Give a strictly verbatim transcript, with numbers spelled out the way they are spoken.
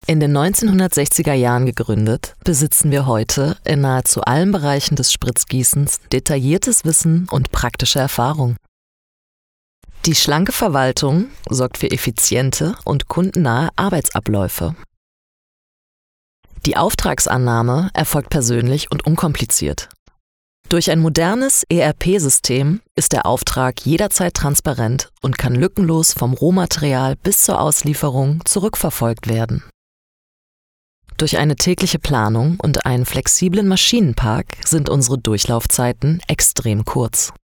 In den neunzehnhundertsechziger Jahren gegründet, besitzen wir heute in nahezu allen Bereichen des Spritzgießens detailliertes Wissen und praktische Erfahrung. Die schlanke Verwaltung sorgt für effiziente und kundennahe Arbeitsabläufe. Die Auftragsannahme erfolgt persönlich und unkompliziert. Durch ein modernes E R P-System ist der Auftrag jederzeit transparent und kann lückenlos vom Rohmaterial bis zur Auslieferung zurückverfolgt werden. Durch eine tägliche Planung und einen flexiblen Maschinenpark sind unsere Durchlaufzeiten extrem kurz.